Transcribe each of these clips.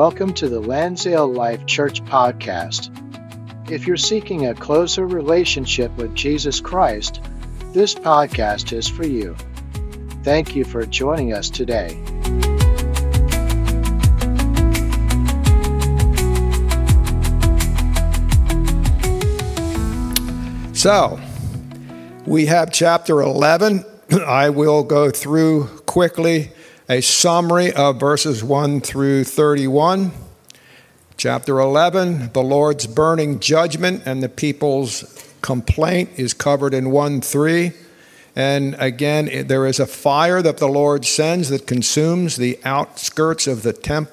Welcome to the Lansdale Life Church podcast. If you're seeking a closer relationship with Jesus Christ, this podcast is for you. Thank you for joining us today. So, we have chapter 11. I will go through quickly a summary of verses 1 through 31. Chapter 11, the Lord's burning judgment and the people's complaint is covered in 1:3. And again, there is a fire that the Lord sends that consumes the outskirts of the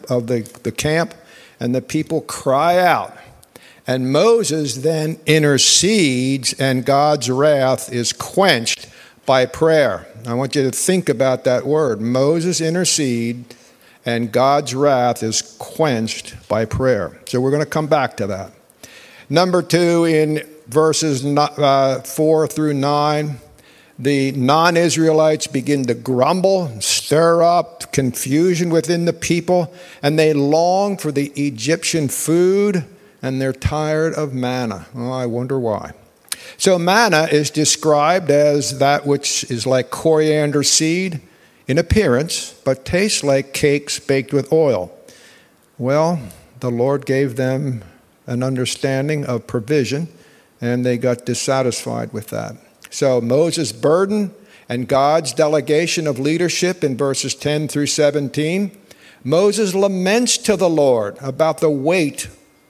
camp, and the people cry out. And Moses then intercedes, and God's wrath is quenched by prayer. I want you to think about that word. Moses intercedes, and God's wrath is quenched by prayer. So we're going to come back to that. Number 2, in verses 4 through 9, the non-Israelites begin to grumble, stir up confusion within the people, and they long for the Egyptian food, and they're tired of manna. Oh, I wonder why. So manna is described as that which is like coriander seed in appearance, but tastes like cakes baked with oil. Well, the Lord gave them an understanding of provision, and they got dissatisfied with that. So Moses' burden and God's delegation of leadership in verses 10 through 17. Moses laments to the Lord about the weight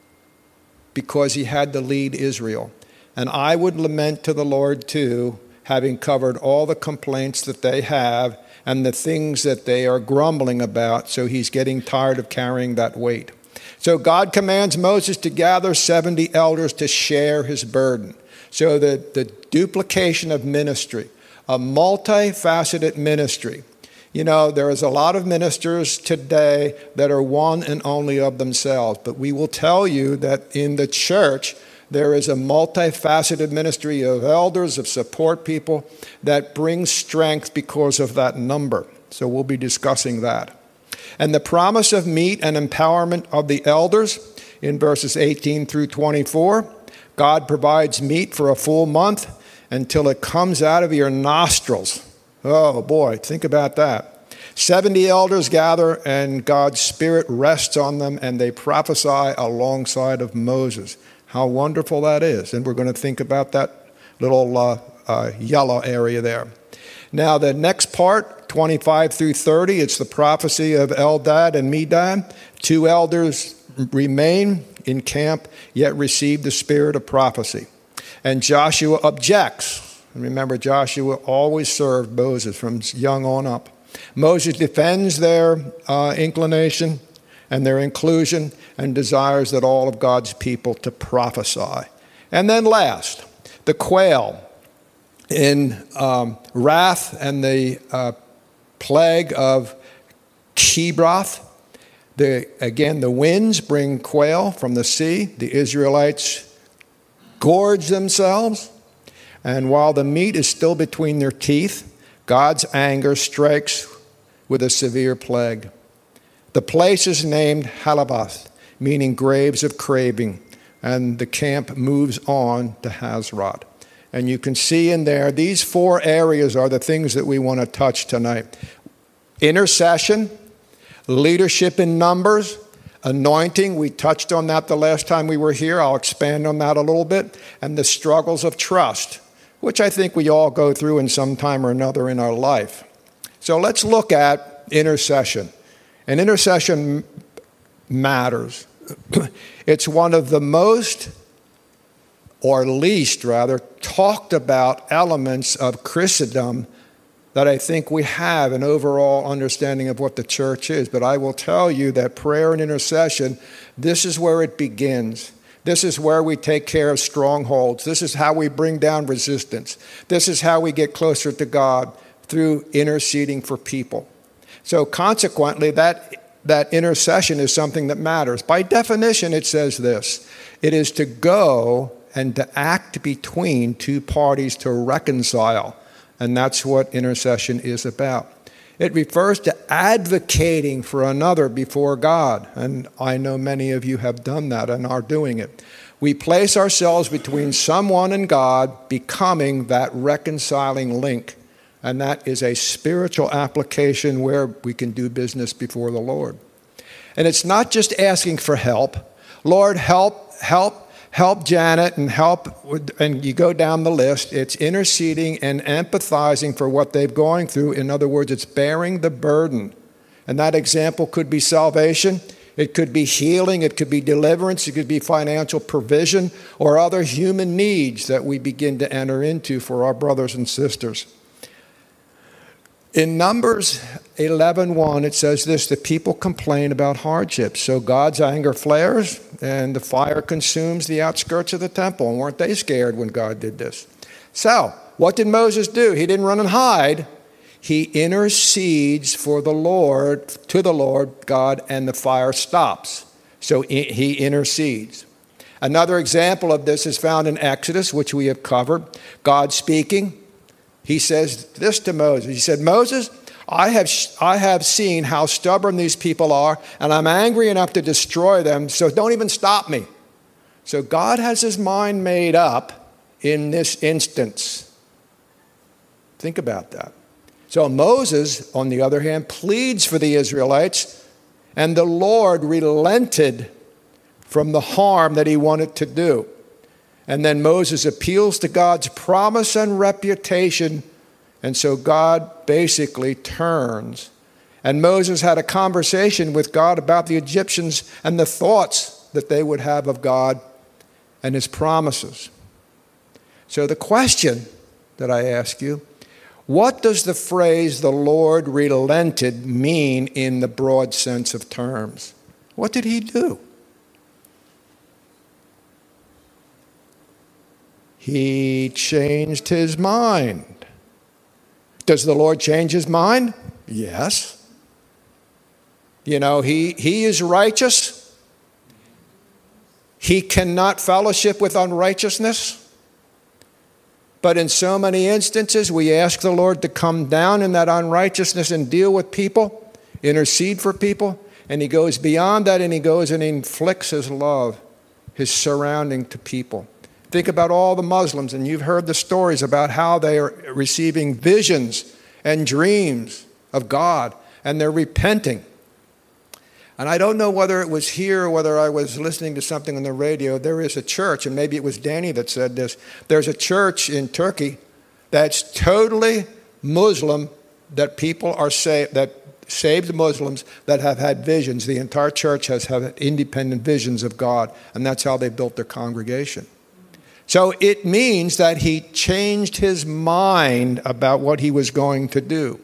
because he had to lead Israel. And I would lament to the Lord too, having covered all the complaints that they have and the things that they are grumbling about, so he's getting tired of carrying that weight. So God commands Moses to gather 70 elders to share his burden. So the duplication of ministry, a multifaceted ministry. You know, there is a lot of ministers today that are one and only of themselves, but we will tell you that in the church, there is a multifaceted ministry of elders, of support people that brings strength because of that number. So we'll be discussing that. And the promise of meat and empowerment of the elders in verses 18 through 24. God provides meat for a full month until it comes out of your nostrils. Oh boy, think about that. 70 elders gather and God's Spirit rests on them and they prophesy alongside of Moses. How wonderful that is. And we're going to think about that little yellow area there. Now the next part, 25 through 30, it's the prophecy of Eldad and Medad. 2 elders remain in camp, yet receive the spirit of prophecy. And Joshua objects. Remember, Joshua always served Moses from young on up. Moses defends their inclination and their inclusion and desires that all of God's people to prophesy. And then last, the quail in wrath and the plague of Kibroth. Again, the winds bring quail from the sea. The Israelites gorge themselves. And while the meat is still between their teeth, God's anger strikes with a severe plague. The place is named Halabath, meaning graves of craving. And the camp moves on to Hazrot. And you can see in there, these 4 areas are the things that we want to touch tonight. Intercession, leadership in numbers, anointing, we touched on that the last time we were here. I'll expand on that a little bit. And the struggles of trust, which I think we all go through in some time or another in our life. So let's look at intercession. And intercession matters. It's one of the most, or least rather, talked about elements of Christendom that I think we have an overall understanding of what the church is. But I will tell you that prayer and intercession, this is where it begins. This is where we take care of strongholds. This is how we bring down resistance. This is how we get closer to God, through interceding for people. So consequently, that intercession is something that matters. By definition, it says this: it is to go and to act between 2 parties to reconcile. And that's what intercession is about. It refers to advocating for another before God. And I know many of you have done that and are doing it. We place ourselves between someone and God, becoming that reconciling link. And that is a spiritual application where we can do business before the Lord. And it's not just asking for help. Lord, help Janet and you go down the list. It's interceding and empathizing for what they're going through. In other words, it's bearing the burden. And that example could be salvation. It could be healing. It could be deliverance. It could be financial provision or other human needs that we begin to enter into for our brothers and sisters. In Numbers 11:1, it says this: the people complain about hardships. So God's anger flares and the fire consumes the outskirts of the temple. And weren't they scared when God did this? So what did Moses do? He didn't run and hide. He intercedes for the Lord, to the Lord God, and the fire stops. So he intercedes. Another example of this is found in Exodus, which we have covered. God speaking. He says this to Moses. He said, Moses, I have seen how stubborn these people are, and I'm angry enough to destroy them, so don't even stop me. So God has his mind made up in this instance. Think about that. So Moses, on the other hand, pleads for the Israelites, and the Lord relented from the harm that he wanted to do. And then Moses appeals to God's promise and reputation. And so God basically turns. And Moses had a conversation with God about the Egyptians and the thoughts that they would have of God and his promises. So the question that I ask you, what does the phrase, the Lord relented, mean in the broad sense of terms? What did he do? He changed his mind. Does the Lord change his mind? Yes. You know, he is righteous. He cannot fellowship with unrighteousness. But in so many instances, we ask the Lord to come down in that unrighteousness and deal with people, intercede for people. And he goes beyond that, and he goes and inflicts his love, his surrounding to people. Think about all the Muslims, and you've heard the stories about how they are receiving visions and dreams of God, and they're repenting. And I don't know whether it was here or whether I was listening to something on the radio. There is a church, and maybe it was Danny that said this. There's a church in Turkey that's totally Muslim, that people are saved Muslims that have had visions. The entire church has had independent visions of God, and that's how they built their congregation. So it means that he changed his mind about what he was going to do.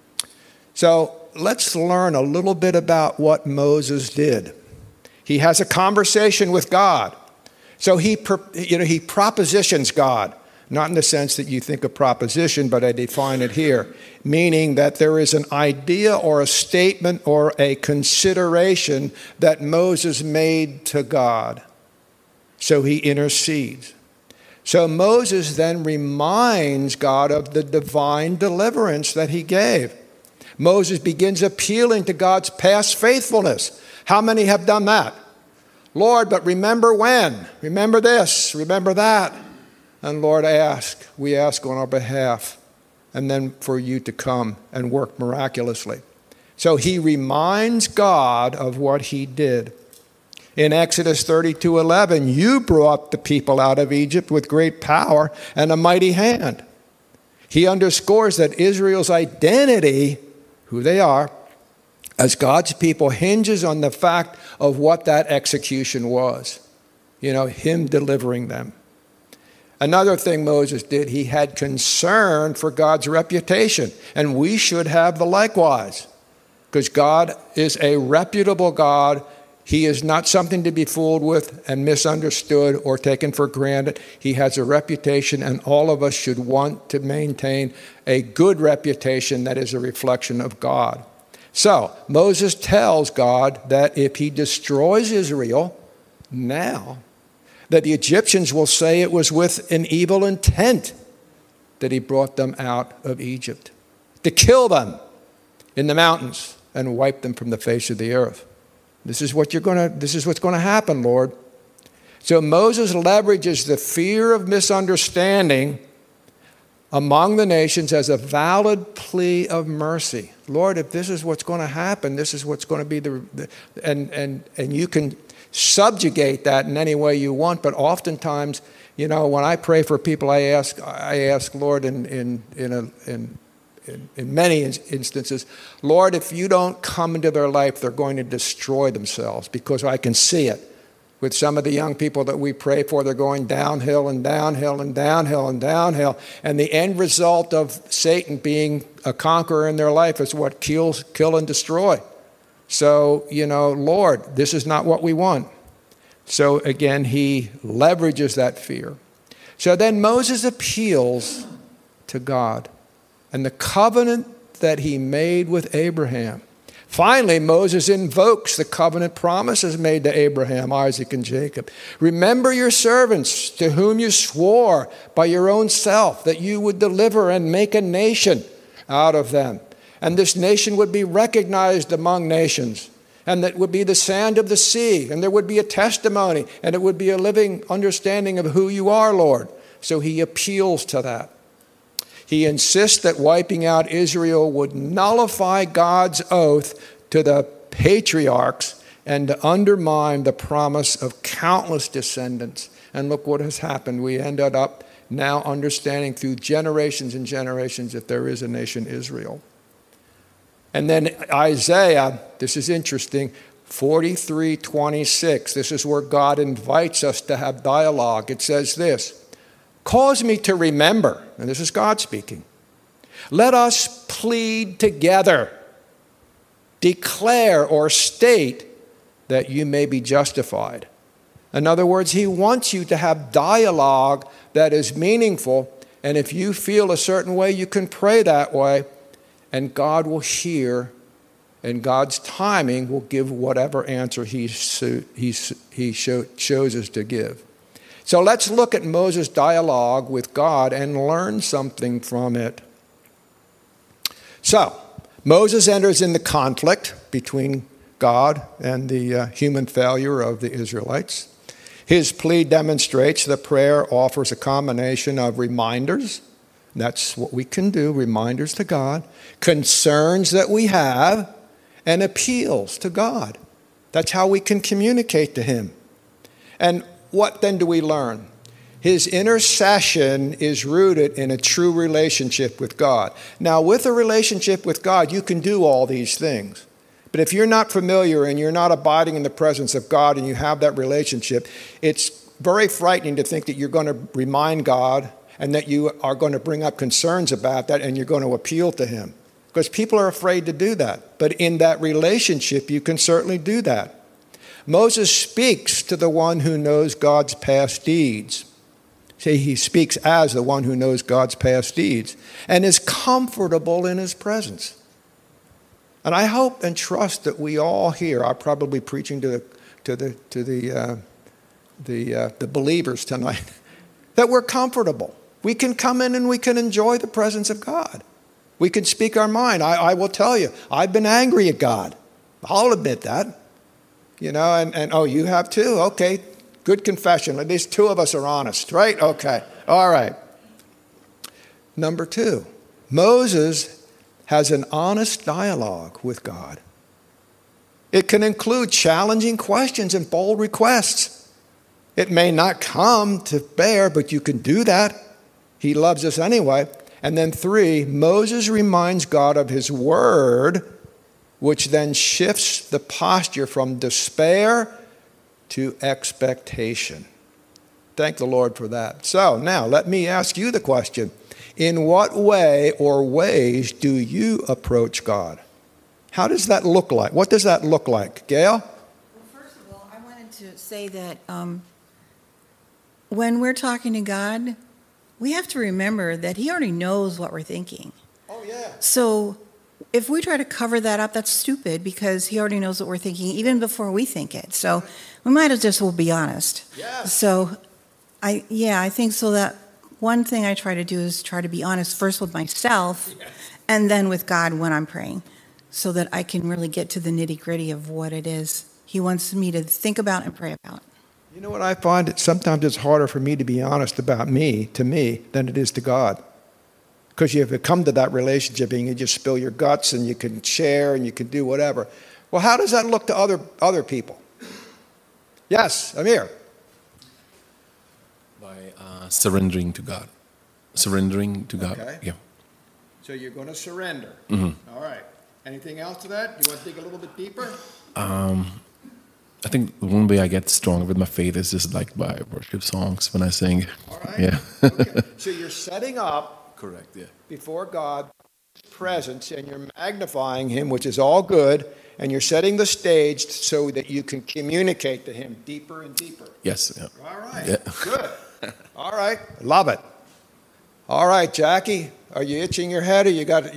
So let's learn a little bit about what Moses did. He has a conversation with God. So he propositions God, not in the sense that you think of proposition, but I define it here, meaning that there is an idea or a statement or a consideration that Moses made to God. So he intercedes. So Moses then reminds God of the divine deliverance that he gave. Moses begins appealing to God's past faithfulness. How many have done that? Lord, but remember when? Remember this, remember that. And Lord, we ask on our behalf, and then for you to come and work miraculously. So he reminds God of what he did. In Exodus 32:11, you brought the people out of Egypt with great power and a mighty hand. He underscores that Israel's identity, who they are, as God's people, hinges on the fact of what that execution was. You know, him delivering them. Another thing Moses did, he had concern for God's reputation, and we should have the likewise, because God is a reputable God. He is not something to be fooled with and misunderstood or taken for granted. He has a reputation, and all of us should want to maintain a good reputation that is a reflection of God. So Moses tells God that if he destroys Israel now, that the Egyptians will say it was with an evil intent that he brought them out of Egypt, to kill them. in the mountains and wipe them from the face of the earth. This is what's going to happen, Lord. So Moses leverages the fear of misunderstanding among the nations as a valid plea of mercy. Lord, if this is what's going to happen, this is what's going to be and you can subjugate that in any way you want, but oftentimes, when I pray for people, I ask Lord in many instances, Lord, if you don't come into their life, they're going to destroy themselves, because I can see it. With some of the young people that we pray for, they're going downhill and downhill and downhill and downhill. And the end result of Satan being a conqueror in their life is what kill and destroy. So, Lord, this is not what we want. So again, he leverages that fear. So then Moses appeals to God and the covenant that he made with Abraham. Finally, Moses invokes the covenant promises made to Abraham, Isaac, and Jacob. Remember your servants to whom you swore by your own self that you would deliver and make a nation out of them. And this nation would be recognized among nations, and that would be the sand of the sea, and there would be a testimony, and it would be a living understanding of who you are, Lord. So he appeals to that. He insists that wiping out Israel would nullify God's oath to the patriarchs and to undermine the promise of countless descendants. And look what has happened. We ended up now understanding through generations and generations that there is a nation Israel. And then Isaiah, this is interesting, 43:26. This is where God invites us to have dialogue. It says this, cause me to remember, and this is God speaking, let us plead together, declare or state that you may be justified. In other words, he wants you to have dialogue that is meaningful, and if you feel a certain way, you can pray that way, and God will hear, and God's timing will give whatever answer he chooses to give. So let's look at Moses' dialogue with God and learn something from it. So, Moses enters in the conflict between God and the human failure of the Israelites. His plea demonstrates that prayer offers a combination of reminders, that's what we can do, reminders to God, concerns that we have, and appeals to God. That's how we can communicate to him. And what then do we learn? His intercession is rooted in a true relationship with God. Now, with a relationship with God, you can do all these things. But if you're not familiar and you're not abiding in the presence of God and you have that relationship, it's very frightening to think that you're going to remind God and that you are going to bring up concerns about that and you're going to appeal to him. Because people are afraid to do that. But in that relationship, you can certainly do that. Moses speaks to the one who knows God's past deeds. See, he speaks as the one who knows God's past deeds and is comfortable in his presence. And I hope and trust that we all here are probably preaching to the believers tonight that we're comfortable. We can come in and we can enjoy the presence of God. We can speak our mind. I will tell you, I've been angry at God. I'll admit that. And oh, you have too? Okay, good confession. At least two of us are honest, right? Okay, all right. Number two, Moses has an honest dialogue with God. It can include challenging questions and bold requests. It may not come to bear, but you can do that. He loves us anyway. And then three, Moses reminds God of his word, which then shifts the posture from despair to expectation. Thank the Lord for that. So now let me ask you the question. In what way or ways do you approach God? How does that look like? What does that look like? Gail? Well, first of all, I wanted to say that when we're talking to God, we have to remember that he already knows what we're thinking. Oh, yeah. So if we try to cover that up, that's stupid because he already knows what we're thinking even before we think it. So we might as just well be honest. Yes. So I think so that one thing I try to do is try to be honest first with myself and then with God when I'm praying. so that I can really get to the nitty-gritty of what it is he wants me to think about and pray about. You know what I find? Sometimes it's harder for me to be honest about to me, than it is to God. Because you have come to that relationship and you just spill your guts and you can share and you can do whatever. Well, how does that look to other people? Yes, Amir. By surrendering to God. Surrendering to God. Okay. Yeah. So you're going to surrender. Mm-hmm. All right. Anything else to that? You want to dig a little bit deeper? I think the one way I get stronger with my faith is just like by worship songs when I sing. All right. Yeah. Okay. So you're setting up Correct, yeah. before God's presence and you're magnifying him, which is all good, and you're setting the stage so that you can communicate to him deeper and deeper. Yes, yeah. All right. Yeah. Good. All right. Love it. All right, Jackie, are you itching your head or you got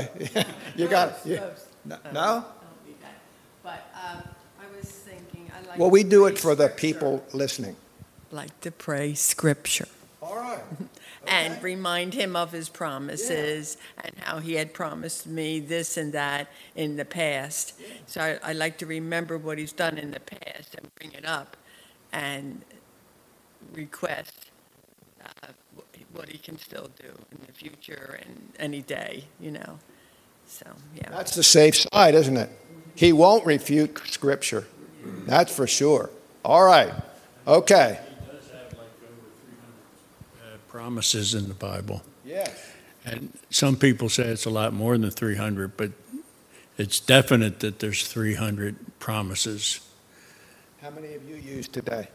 no? But I was thinking, I like. Well, to we do pray it for the scripture. people listening. Like to pray scripture All right. and remind him of his promises and how he had promised me this and that in the past. So I like to remember what he's done in the past and bring it up and request what he can still do in the future and any day, So, yeah. That's the safe side, isn't it? He won't refute Scripture. That's for sure. All right. Okay. He does have like over 300 promises in the Bible. Yes. And some people say it's a lot more than 300, but it's definite that there's 300 promises. How many have you used today?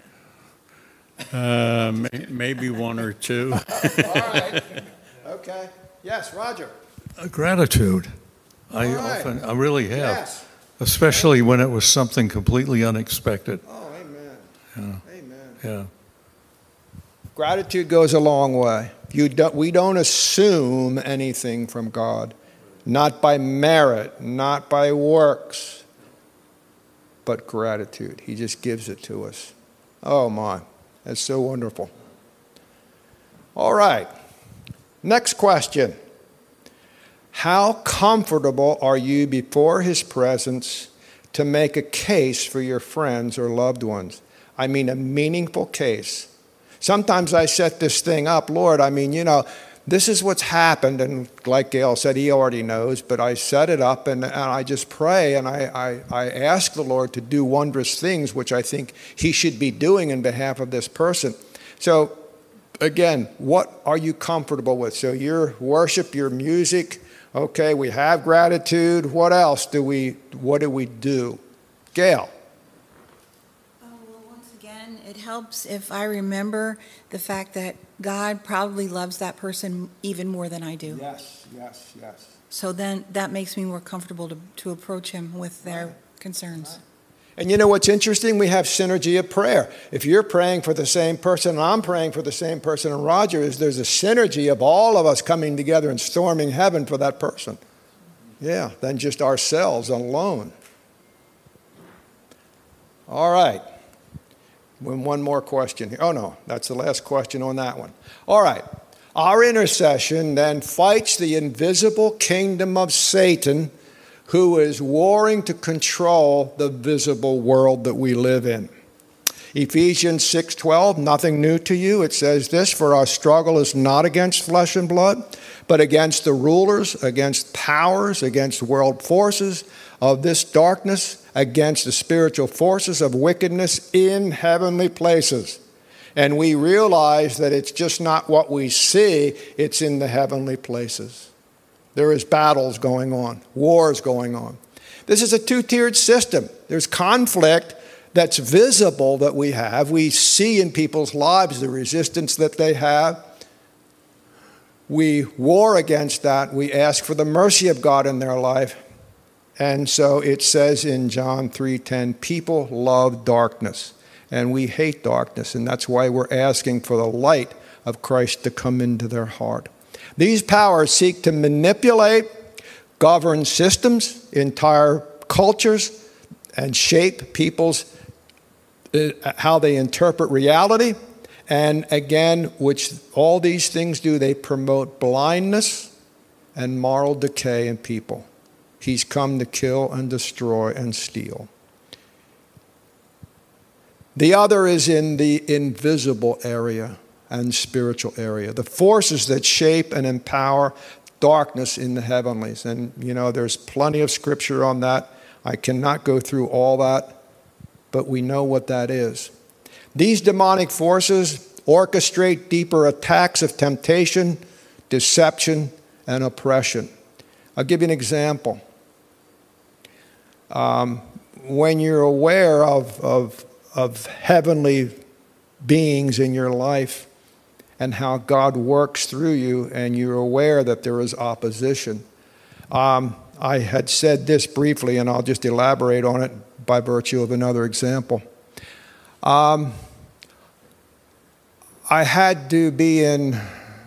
Maybe one or two. All right. Okay. Yes, Roger. Gratitude. All right. I really have, Yes. especially when it was something completely unexpected. Oh, amen. Yeah. Amen. Yeah. Gratitude goes a long way. We don't assume anything from God, not by merit, not by works, but gratitude. He just gives it to us. Oh, my. That's so wonderful. All right. Next question. How comfortable are you before his presence to make a case for your friends or loved ones? I mean, a meaningful case. Sometimes I set this thing up, Lord, this is what's happened, and like Gail said, he already knows, but I set it up and I just pray and I ask the Lord to do wondrous things, which I think he should be doing in behalf of this person. So, again, what are you comfortable with? So your worship, your music, okay, we have gratitude. What else what do we do? Gail. Well, once again, it helps if I remember the fact that God probably loves that person even more than I do. Yes. So then that makes me more comfortable to approach him with their concerns. And you know what's interesting? We have synergy of prayer. If you're praying for the same person and I'm praying for the same person and Roger is, there's a synergy of all of us coming together and storming heaven for that person. Yeah, than just ourselves alone. All right. One more question here. Oh, no, that's the last question on that one. All right. Our intercession then fights the invisible kingdom of Satan, who is warring to control the visible world that we live in. Ephesians 6:12, nothing new to you. It says this, for our struggle is not against flesh and blood, but against the rulers, against powers, against world forces of this darkness, against the spiritual forces of wickedness in heavenly places. And we realize that it's just not what we see, it's in the heavenly places. There is battles going on, wars going on. This is a two-tiered system. There's conflict that's visible that we have. We see in people's lives the resistance that they have. We war against that. We ask for the mercy of God in their life. And so it says in John 3:10, people love darkness, and we hate darkness, and that's why we're asking for the light of Christ to come into their heart. These powers seek to manipulate, govern systems, entire cultures, and shape people's how they interpret reality. And again, which all these things do, they promote blindness and moral decay in people. He's come to kill and destroy and steal. The other is in the invisible area and spiritual area, the forces that shape and empower darkness in the heavenlies. And, there's plenty of scripture on that. I cannot go through all that, but we know what that is. These demonic forces orchestrate deeper attacks of temptation, deception, and oppression. I'll give you an example. When you're aware of heavenly beings in your life and how God works through you, and you're aware that there is opposition. I had said this briefly, and I'll just elaborate on it by virtue of another example. I had to be in,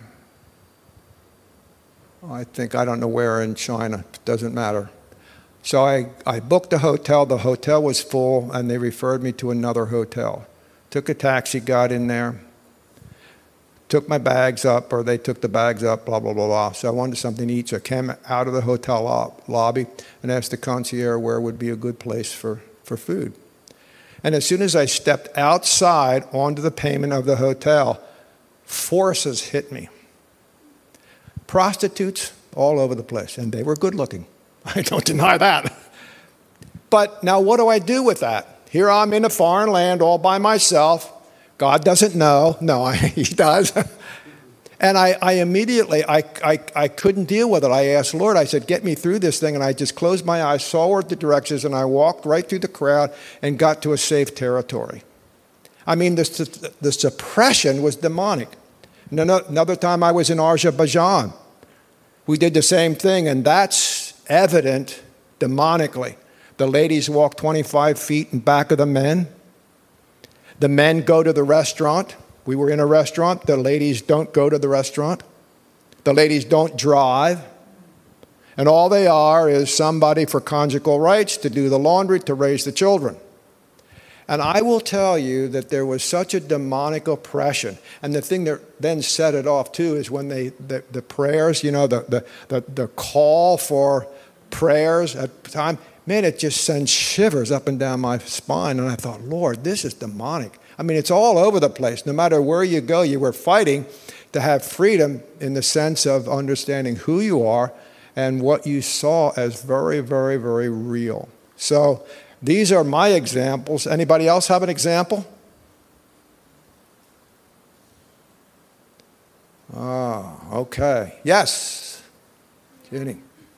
I don't know where in China, it doesn't matter. So I booked a hotel. The hotel was full, and they referred me to another hotel. Took a taxi, got in there, took my bags up, or they took the bags up, blah, blah, blah, blah. So I wanted something to eat, so I came out of the hotel lobby and asked the concierge where would be a good place for food. And as soon as I stepped outside onto the pavement of the hotel, forces hit me. Prostitutes all over the place, and they were good looking. I don't deny that. But now what do I do with that? Here I'm in a foreign land all by myself. God doesn't know. No, he does. And I immediately, I couldn't deal with it. I asked Lord, I said, get me through this thing. And I just closed my eyes, saw where the directions, and I walked right through the crowd and got to a safe territory. I mean, the suppression was demonic. Another time I was in Azerbaijan. We did the same thing, and that's evident demonically. The ladies walk 25 feet in back of the men. The men go to the restaurant. We were in a restaurant. The ladies don't go to the restaurant. The ladies don't drive. And all they are is somebody for conjugal rights, to do the laundry, to raise the children. And I will tell you that there was such a demonic oppression. And the thing that then set it off too is when the prayers, the call for prayers at the time, man, it just sends shivers up and down my spine. And I thought, Lord, this is demonic. I mean, it's all over the place. No matter where you go, you were fighting to have freedom in the sense of understanding who you are and what you saw as very, very, very real. So these are my examples. Anybody else have an example? Oh, okay. Yes. Jenny.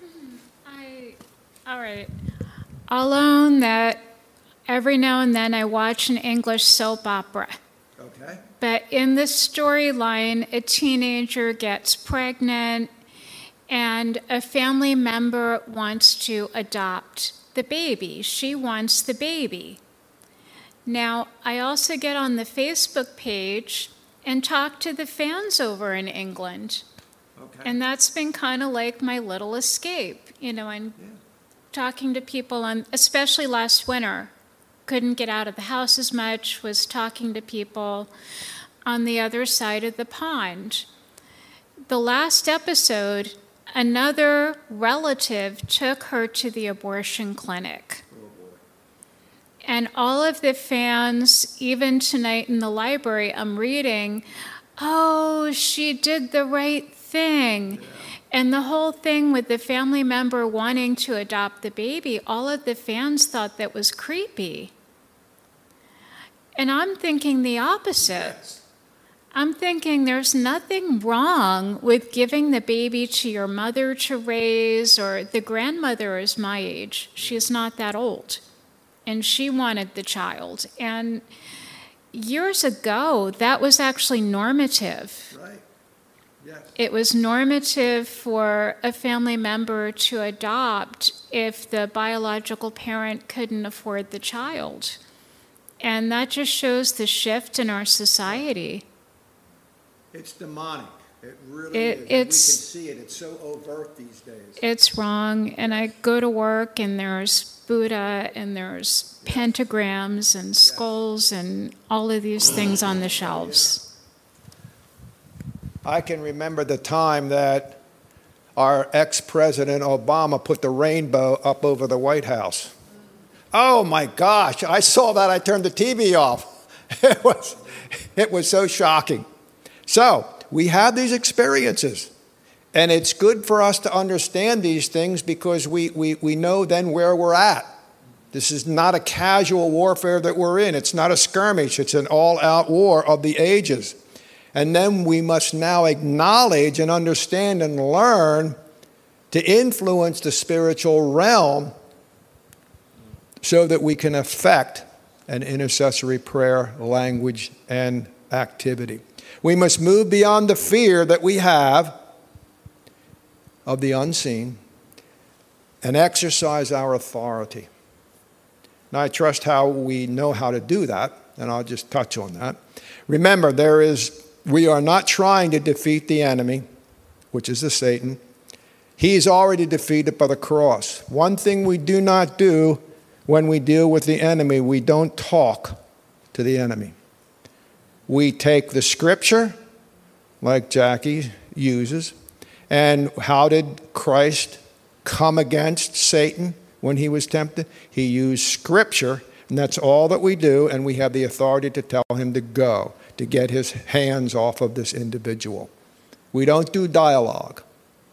All right. I'll own that every now and then I watch an English soap opera. Okay. But in the storyline, a teenager gets pregnant and a family member wants to adopt the baby. She wants the baby. Now, I also get on the Facebook page and talk to the fans over in England. Okay. And that's been kind of like my little escape, and talking to people, especially last winter. Couldn't get out of the house as much, was talking to people on the other side of the pond. The last episode, another relative took her to the abortion clinic. And all of the fans, even tonight in the library, I'm reading, oh, she did the right thing. Yeah. And the whole thing with the family member wanting to adopt the baby, all of the fans thought that was creepy. And I'm thinking the opposite. Yes. I'm thinking there's nothing wrong with giving the baby to your mother to raise, or the grandmother is my age. She's not that old. And she wanted the child. And years ago, that was actually normative. Right. Yes. It was normative for a family member to adopt if the biological parent couldn't afford the child. And that just shows the shift in our society. It's demonic. It really is. We can see it. It's so overt these days. It's wrong. And I go to work and there's Buddha and there's pentagrams and skulls and all of these things on the shelves. I can remember the time that our ex-President Obama put the rainbow up over the White House. Oh my gosh, I saw that, I turned the TV off. It was so shocking. So, we have these experiences. And it's good for us to understand these things because we know then where we're at. This is not a casual warfare that we're in. It's not a skirmish. It's an all-out war of the ages. And then we must now acknowledge and understand and learn to influence the spiritual realm so that we can affect an intercessory prayer language and activity. We must move beyond the fear that we have of the unseen and exercise our authority. Now, I trust how we know how to do that, and I'll just touch on that. Remember, we are not trying to defeat the enemy, which is the Satan. He is already defeated by the cross. One thing we do not do when we deal with the enemy, we don't talk to the enemy. We take the scripture, like Jackie uses, and how did Christ come against Satan when he was tempted? He used scripture, and that's all that we do, and we have the authority to tell him to go, to get his hands off of this individual. We don't do dialogue.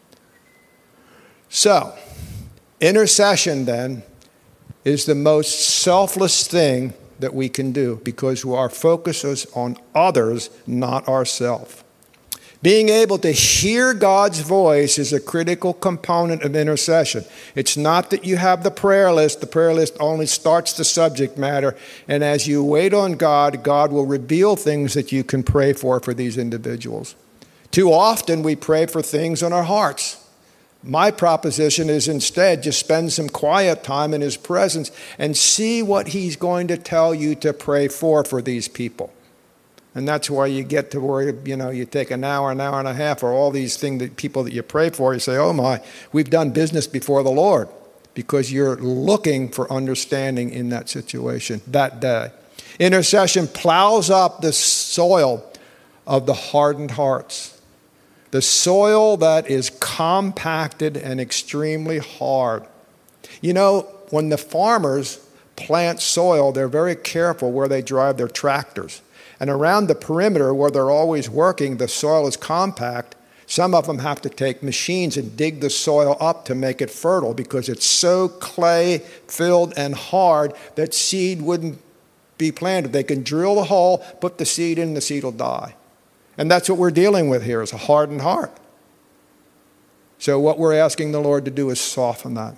So, intercession then is the most selfless thing that we can do because our focus is on others, not ourselves. Being able to hear God's voice is a critical component of intercession. It's not that you have the prayer list. The prayer list only starts the subject matter. And as you wait on God, God will reveal things that you can pray for these individuals. Too often we pray for things on our hearts. My proposition is instead just spend some quiet time in his presence and see what he's going to tell you to pray for these people. And that's why you get to where, you take an hour and a half, or all these things that people that you pray for, you say, oh my, we've done business before the Lord, because you're looking for understanding in that situation that day. Intercession plows up the soil of the hardened hearts. The soil that is compacted and extremely hard. When the farmers plant soil, they're very careful where they drive their tractors. And around the perimeter where they're always working, the soil is compact. Some of them have to take machines and dig the soil up to make it fertile because it's so clay-filled and hard that seed wouldn't be planted. They can drill the hole, put the seed in, the seed will die. And that's what we're dealing with here, is a hardened heart. So what we're asking the Lord to do is soften that.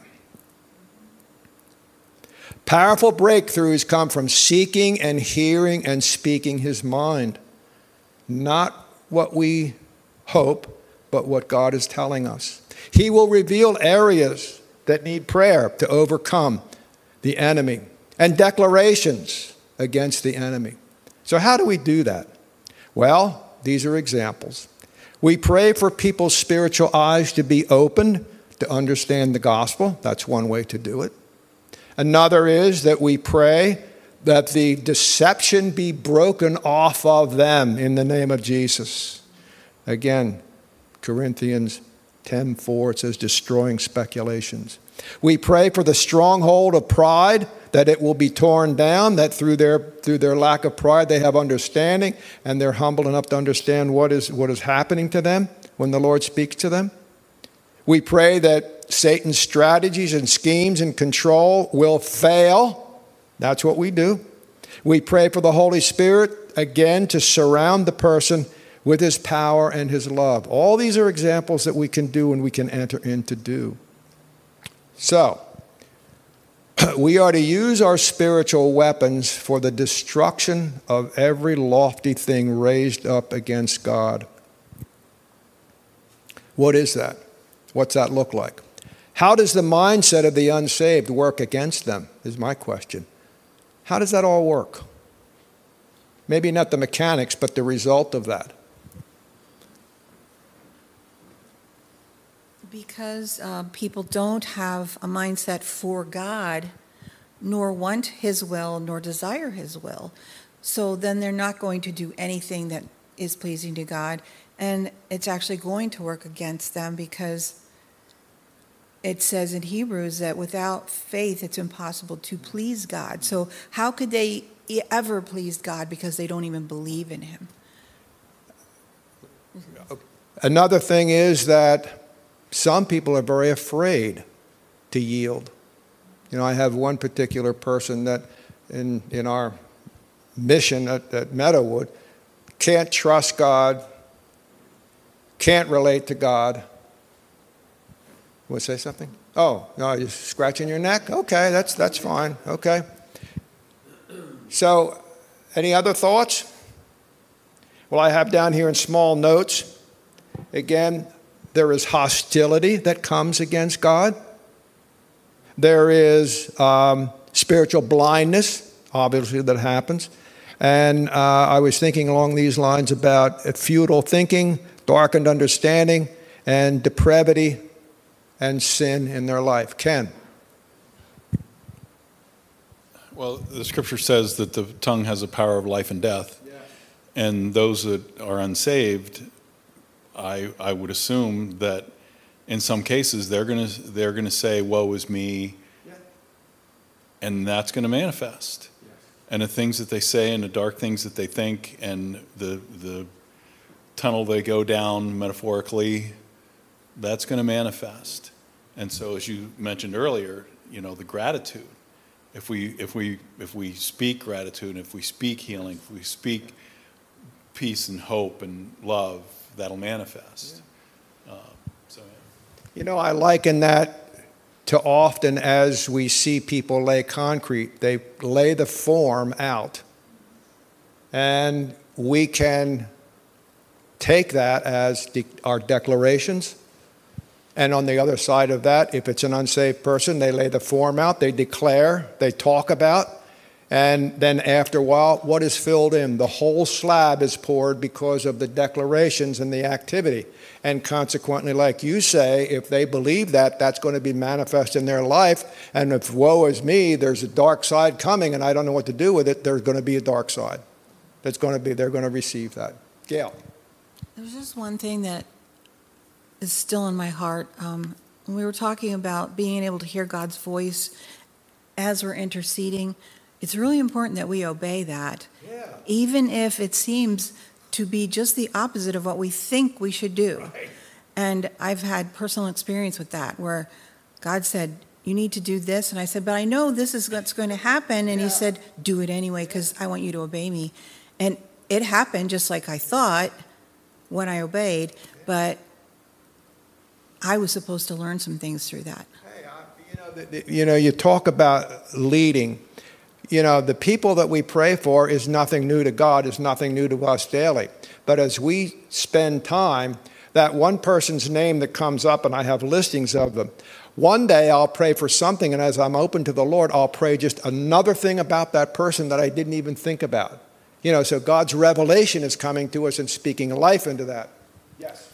Powerful breakthroughs come from seeking and hearing and speaking his mind. Not what we hope, but what God is telling us. He will reveal areas that need prayer to overcome the enemy and declarations against the enemy. So how do we do that? Well, these are examples. We pray for people's spiritual eyes to be opened to understand the gospel. That's one way to do it. Another is that we pray that the deception be broken off of them in the name of Jesus. Again, Corinthians 10:4, it says, destroying speculations. We pray for the stronghold of pride, that it will be torn down, that through their lack of pride they have understanding, and they're humble enough to understand what is happening to them when the Lord speaks to them. We pray that Satan's strategies and schemes and control will fail. That's what we do. We pray for the Holy Spirit, again, to surround the person with his power and his love. All these are examples that we can do and we can enter in to do. So, we are to use our spiritual weapons for the destruction of every lofty thing raised up against God. What is that? What's that look like? How does the mindset of the unsaved work against them, is my question. How does that all work? Maybe not the mechanics, but the result of that. Because people don't have a mindset for God, nor want his will, nor desire his will. So then they're not going to do anything that is pleasing to God. And it's actually going to work against them because it says in Hebrews that without faith it's impossible to please God. So how could they ever please God because they don't even believe in him? Another thing is that some people are very afraid to yield. You know, I have one particular person that in our mission at Meadowood can't trust God, can't relate to God. Want to say something? Oh, no, you're scratching your neck? Okay, that's fine. Okay. So, any other thoughts? Well, I have down here in small notes, again, there is hostility that comes against God. There is spiritual blindness, obviously, that happens. And I was thinking along these lines about futile thinking, darkened understanding, and depravity and sin in their life. Ken? Well, the scripture says that the tongue has the power of life and death. Yeah. And those that are unsaved, I would assume that in some cases they're gonna say, woe is me, yeah. And that's gonna manifest. Yes. And the things that they say and the dark things that they think and the tunnel they go down metaphorically, that's gonna manifest. And so as you mentioned earlier, you know, the gratitude. If we speak gratitude, if we speak healing, if we speak peace and hope and love, that'll manifest. Yeah. You know, I liken that to often as we see people lay concrete, they lay the form out. And we can take that as our declarations. And on the other side of that, if it's an unsaved person, they lay the form out, they declare, they talk about, and then after a while, what is filled in? The whole slab is poured because of the declarations and the activity. And consequently, like you say, if they believe that, that's going to be manifest in their life. And if woe is me, there's a dark side coming and I don't know what to do with it, there's going to be a dark side. They're going to receive that. Gail? There's just one thing that is still in my heart. When we were talking about being able to hear God's voice as we're interceding, it's really important that we obey that. Yeah. Even if it seems to be just the opposite of what we think we should do. Right. And I've had personal experience with that, where God said, you need to do this. And I said, but I know this is what's going to happen. And he said, do it anyway, because I want you to obey me. And it happened just like I thought when I obeyed, but I was supposed to learn some things through that. Hey, you talk about leading. You know, the people that we pray for is nothing new to God, is nothing new to us daily. But as we spend time, that one person's name that comes up, and I have listings of them, one day I'll pray for something, and as I'm open to the Lord, I'll pray just another thing about that person that I didn't even think about. You know, so God's revelation is coming to us and speaking life into that. Yes.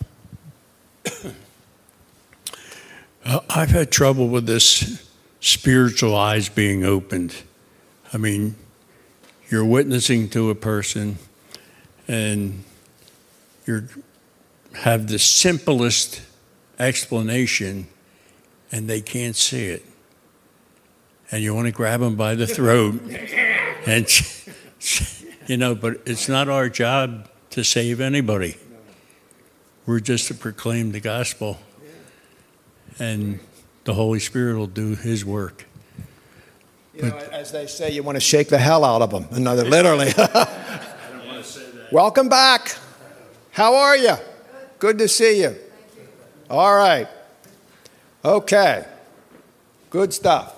I've had trouble with this spiritual eyes being opened. I mean, you're witnessing to a person and you have the simplest explanation and they can't see it. And you want to grab them by the throat and, but it's not our job to save anybody. We're just to proclaim the gospel. And the Holy Spirit will do his work. You know, as they say, you want to shake the hell out of them. Another, literally. I don't want to say that. Welcome back. How are you? Good to see you. All right. Okay. Good stuff.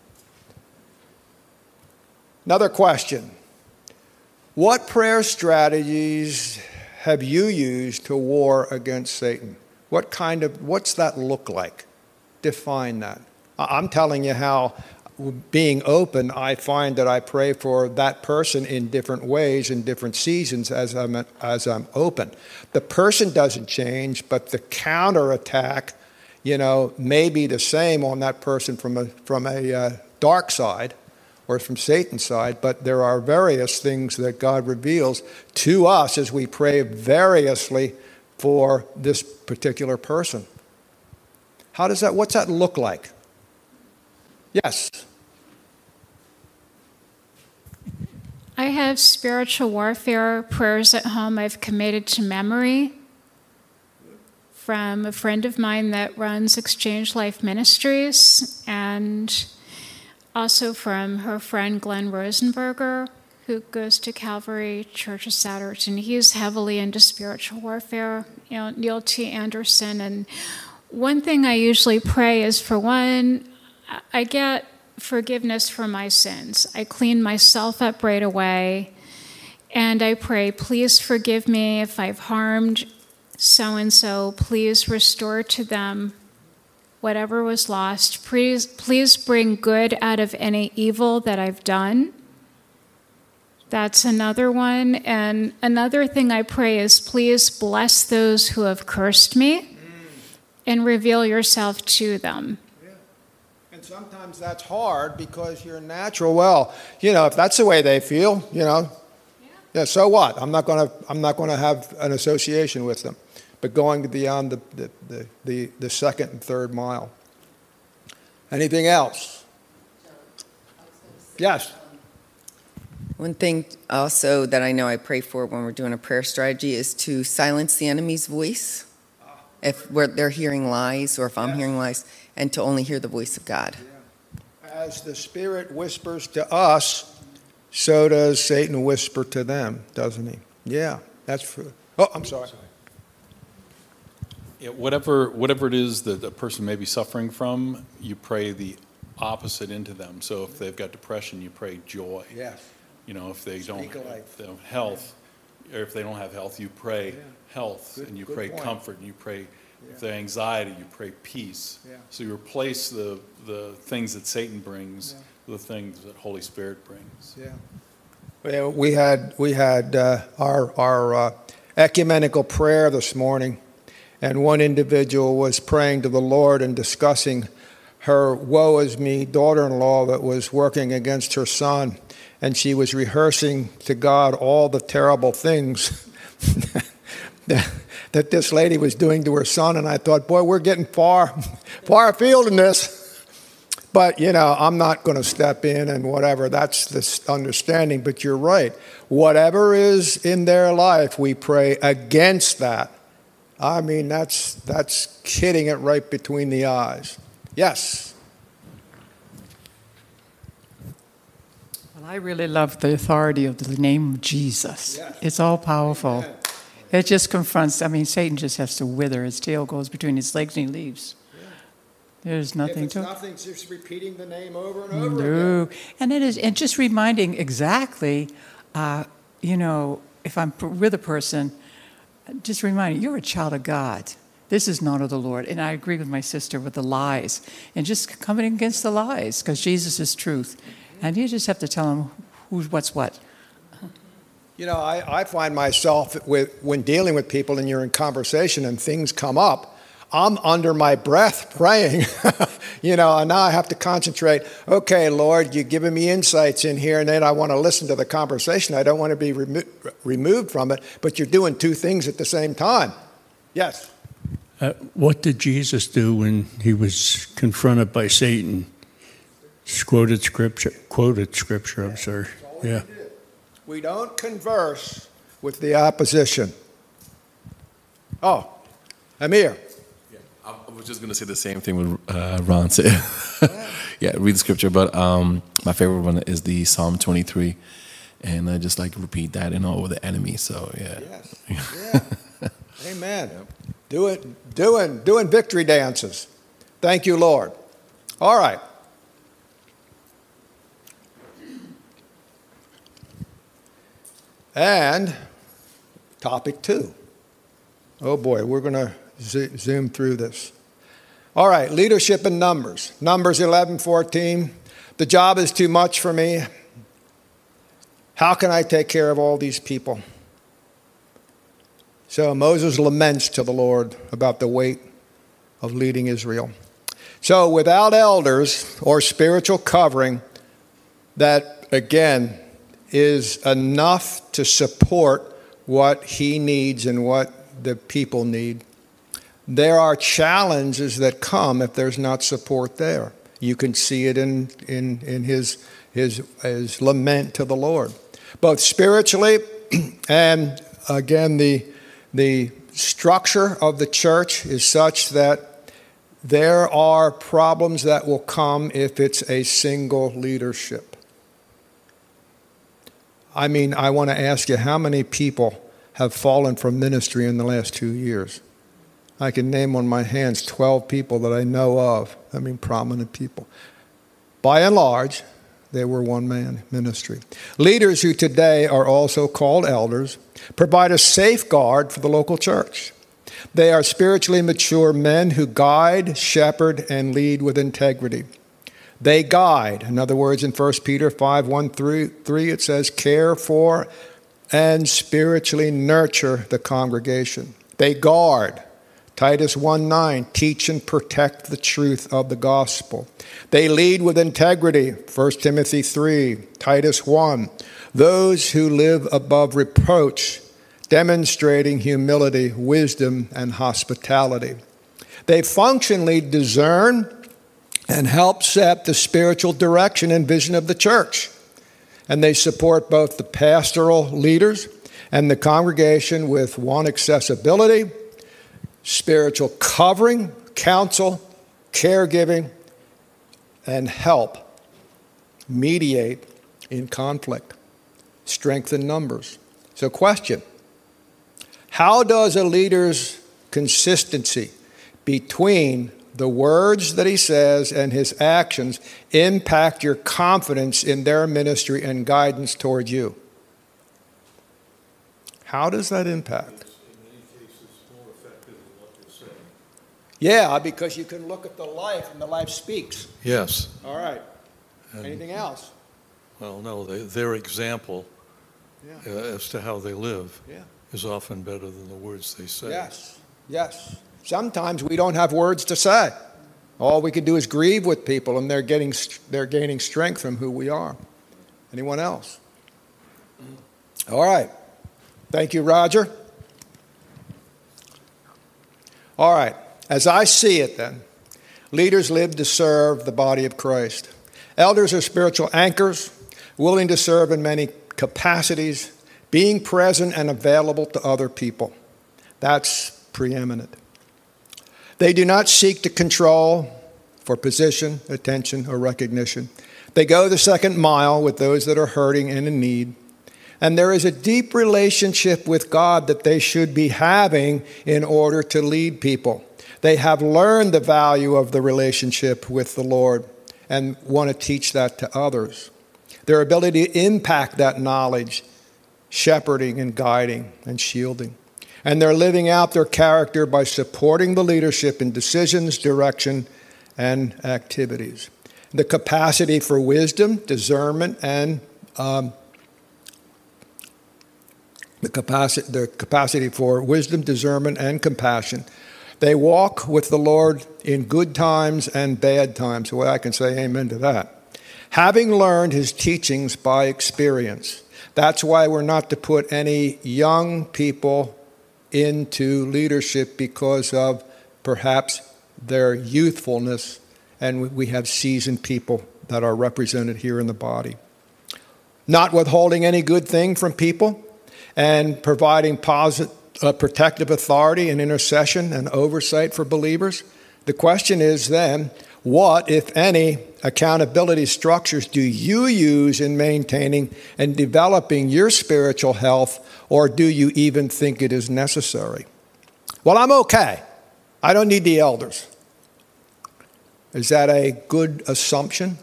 Another question. What prayer strategies have you used to war against Satan? What's that look like? Define that. I'm telling you how, being open, I find that I pray for that person in different ways, in different seasons as I'm open. The person doesn't change, but the counterattack, may be the same on that person from a dark side or from Satan's side, but there are various things that God reveals to us as we pray variously for this particular person. What's that look like? Yes. I have spiritual warfare prayers at home I've committed to memory from a friend of mine that runs Exchange Life Ministries, and also from her friend Glenn Rosenberger, who goes to Calvary Church of Souderton. He's heavily into spiritual warfare, Neil T. Anderson. And one thing I usually pray is, for one, I get forgiveness for my sins. I clean myself up right away, and I pray, please forgive me if I've harmed so-and-so. Please restore to them whatever was lost. Please bring good out of any evil that I've done. That's another one. And another thing I pray is, please bless those who have cursed me and reveal yourself to them. And sometimes that's hard because you're natural. Well, if that's the way they feel, yeah, so what? I'm not going to have an association with them. But going beyond the second and third mile. Anything else? Yes. One thing also that I know I pray for when we're doing a prayer strategy is to silence the enemy's voice, if they're hearing lies or if I'm hearing lies, and to only hear the voice of God. As the Spirit whispers to us, so does Satan whisper to them, doesn't he? Yeah, that's true. Oh, I'm sorry. Yeah, whatever it is that a person may be suffering from, you pray the opposite into them. So if they've got depression, you pray joy. Yes. If they don't have health, or if they don't have health, you pray health, and you pray comfort, and you pray, if they're anxiety, you pray peace. Yeah. So you replace the things that Satan brings with the things that Holy Spirit brings. Yeah. Well, we had our ecumenical prayer this morning. And one individual was praying to the Lord and discussing her woe is me daughter-in-law that was working against her son. And she was rehearsing to God all the terrible things that this lady was doing to her son. And I thought, boy, we're getting far afield in this. But, I'm not going to step in and whatever. That's the understanding. But you're right. Whatever is in their life, we pray against that. I mean, that's hitting it right between the eyes. Yes. Well, I really love the authority of the name of Jesus. Yes. It's all powerful. Amen. It just confronts, Satan just has to wither. His tail goes between his legs and he leaves. Yeah. There's nothing to it. Nothing, just repeating the name over and over again. And just reminding exactly, if I'm with a person, just reminding, you're a child of God. This is not of the Lord. And I agree with my sister with the lies. And just coming against the lies, because Jesus is truth. And you just have to tell him what's what. I find myself, when dealing with people and you're in conversation and things come up, I'm under my breath praying, and now I have to concentrate. Okay, Lord, you're giving me insights in here, and then I want to listen to the conversation. I don't want to be removed from it, but you're doing two things at the same time. Yes? What did Jesus do when he was confronted by Satan? Quoted scripture, I'm sorry. Yeah. We don't converse with the opposition. Oh, Amir. I was just going to say the same thing with Ron said. Yeah, read the scripture. But my favorite one is the Psalm 23. And I just repeat that over the enemy. So, yeah. Yes. Yeah. Amen. Yep. Doing victory dances. Thank you, Lord. All right. And topic 2. Oh, boy, we're going to zoom through this. All right, leadership in Numbers. Numbers 11:14. The job is too much for me. How can I take care of all these people? So Moses laments to the Lord about the weight of leading Israel. So without elders or spiritual covering, that, again, is enough to support what he needs and what the people need. there are challenges that come if there's not support there. You can see it in his lament to the Lord. Both spiritually and, again, the structure of the church is such that there are problems that will come if it's a single leadership. I mean, I want to ask you, how many people have fallen from ministry in the last 2 years? I can name on my hands 12 people that I know of. I mean, prominent people. By and large, they were one-man ministry. Leaders who today are also called elders provide a safeguard for the local church. They are spiritually mature men who guide, shepherd, and lead with integrity. They guide. In other words, in 1 Peter 5:1-3, it says, care for and spiritually nurture the congregation. They guard. Titus 1:9, teach and protect the truth of the gospel. They lead with integrity. 1 Timothy 3, Titus 1, those who live above reproach, demonstrating humility, wisdom, and hospitality. They functionally discern and help set the spiritual direction and vision of the church. And they support both the pastoral leaders and the congregation with accessibility, spiritual covering, counsel, caregiving, and help mediate in conflict, strengthen numbers. So question, how does a leader's consistency between the words that he says and his actions impact your confidence in their ministry and guidance towards you? How does that impact? Yeah, because you can look at the life and the life speaks. Yes. All right. Anything else? Well, no, their example as to how they live is often better than the words they say. Yes, yes. Sometimes we don't have words to say. All we can do is grieve with people, and they're gaining strength from who we are. Anyone else? All right. Thank you, Roger. All right. As I see it then, leaders live to serve the body of Christ. Elders are spiritual anchors, willing to serve in many capacities, being present and available to other people. That's preeminent. They do not seek to control for position, attention, or recognition. They go the second mile with those that are hurting and in need. And there is a deep relationship with God that they should be having in order to lead people. They have learned the value of the relationship with the Lord and want to teach that to others. Their ability to impact that knowledge, shepherding and guiding and shielding. And they're living out their character by supporting the leadership in decisions, direction, and activities. The capacity for wisdom, discernment, and the capacity for wisdom, discernment, and compassion. They walk with the Lord in good times and bad times. Well, I can say amen to that. Having learned his teachings by experience. That's why we're not to put any young people into leadership because of perhaps their youthfulness, and we have seasoned people that are represented here in the body. Not withholding any good thing from people and providing protective authority and intercession and oversight for believers. The question is then, what, if any, accountability structures do you use in maintaining and developing your spiritual health, or do you even think it is necessary? Well, I'm okay. I don't need the elders. Is that a good assumption?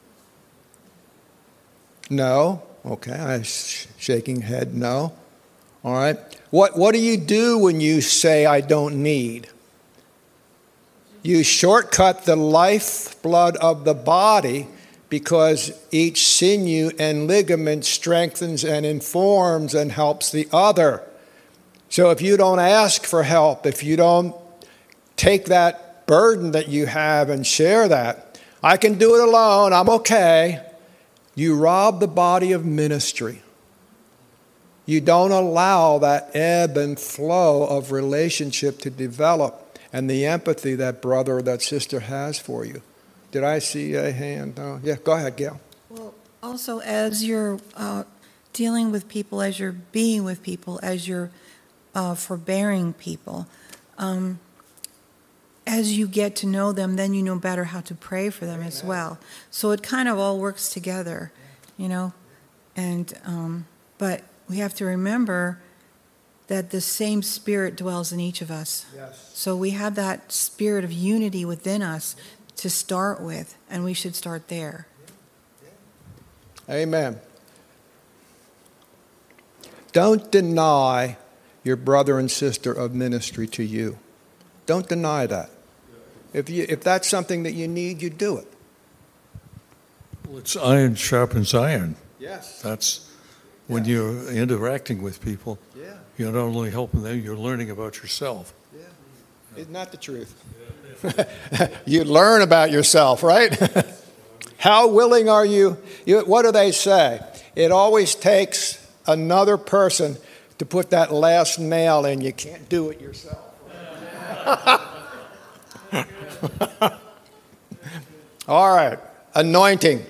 No. Okay, I'm shaking head no. All right. What do you do when you say, I don't need? You shortcut the lifeblood of the body because each sinew and ligament strengthens and informs and helps the other. So if you don't ask for help, if you don't take that burden that you have and share that, I can do it alone, I'm okay, you rob the body of ministry. You don't allow that ebb and flow of relationship to develop. and the empathy that brother or that sister has for you. Did I see a hand? Oh, yeah, go ahead, Gail. Well, also, as you're dealing with people, as you're being with people, as you're forbearing people, as you get to know them, then you know better how to pray for them as well. So it kind of all works together, you know. And but we have to remember that the same Spirit dwells in each of us. Yes. So we have that spirit of unity within us to start with, and we should start there. Amen. Don't deny your brother and sister of ministry to you. Don't deny that. If that's something that you need, you do it. Well, it's iron sharpens iron. Yes. That's when you're interacting with people. Yeah. You're not only helping them, you're learning about yourself. Yeah. Isn't that the truth? You learn about yourself, right? How willing are you? What do they say? It always takes another person to put that last nail in. You can't do it yourself. All right, anointing.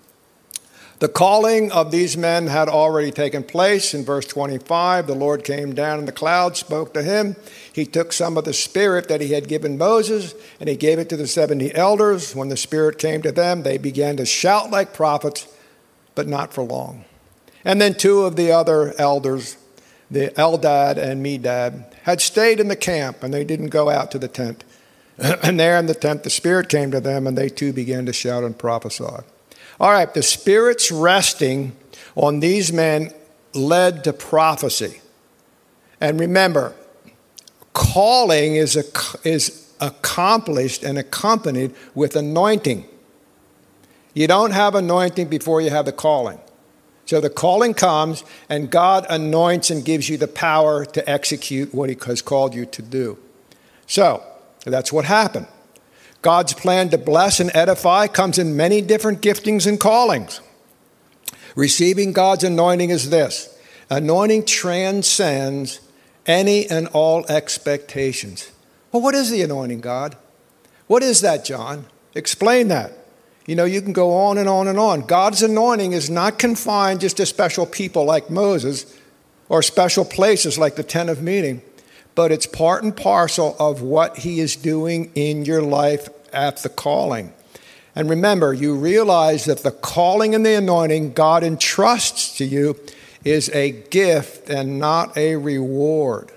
The calling of these men had already taken place. In verse 25, the Lord came down in the cloud, spoke to him. He took some of the Spirit that he had given Moses, and he gave it to the 70 elders. When the Spirit came to them, they began to shout like prophets, but not for long. And then two of the other elders, the Eldad and Medad, had stayed in the camp, and they didn't go out to the tent. And there in the tent, the Spirit came to them, and they too began to shout and prophesy. All right, the Spirit's resting on these men led to prophecy. And remember, calling is accomplished and accompanied with anointing. You don't have anointing before you have the calling. So the calling comes, and God anoints and gives you the power to execute what he has called you to do. So that's what happened. God's plan to bless and edify comes in many different giftings and callings. Receiving God's anointing is this: anointing transcends any and all expectations. Well, what is the anointing, God? What is that, John? Explain that. You know, you can go on and on and on. God's anointing is not confined just to special people like Moses or special places like the tent of meeting, but it's part and parcel of what he is doing in your life at the calling. And remember, you realize that the calling and the anointing God entrusts to you is a gift and not a reward.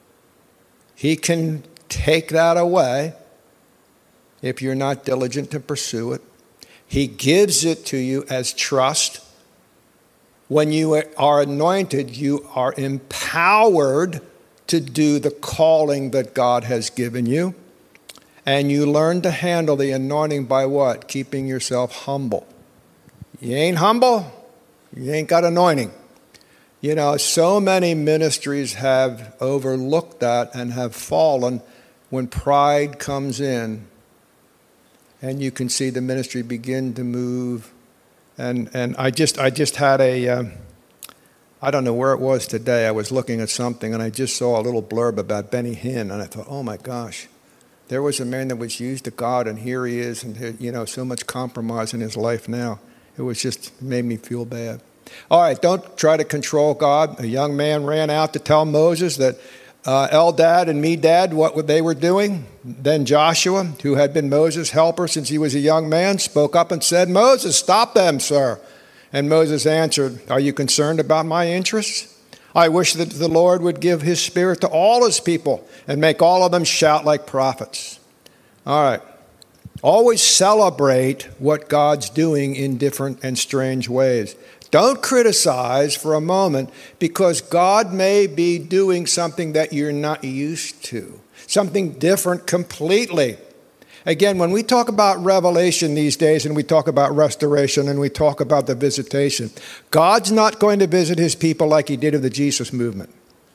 He can take that away if you're not diligent to pursue it. He gives it to you as trust. When you are anointed, you are empowered to do the calling that God has given you. And you learn to handle the anointing by what? Keeping yourself humble. You ain't humble, you ain't got anointing. You know, so many ministries have overlooked that and have fallen when pride comes in. And you can see the ministry begin to move. And I just had I don't know where it was today. I was looking at something, and I just saw a little blurb about Benny Hinn, and I thought, oh my gosh, there was a man that was used to God, and here he is, and you know, so much compromise in his life now. It was just made me feel bad. All right, don't try to control God. A young man ran out to tell Moses that Eldad and Medad, what they were doing. Then Joshua, who had been Moses' helper since he was a young man, spoke up and said, Moses, stop them, sir. And Moses answered, are you concerned about my interests? I wish that the Lord would give his Spirit to all his people and make all of them shout like prophets. All right. Always celebrate what God's doing in different and strange ways. Don't criticize for a moment, because God may be doing something that you're not used to, something different completely. Again, when we talk about revelation these days, and we talk about restoration, and we talk about the visitation, God's not going to visit his people like he did of the Jesus movement.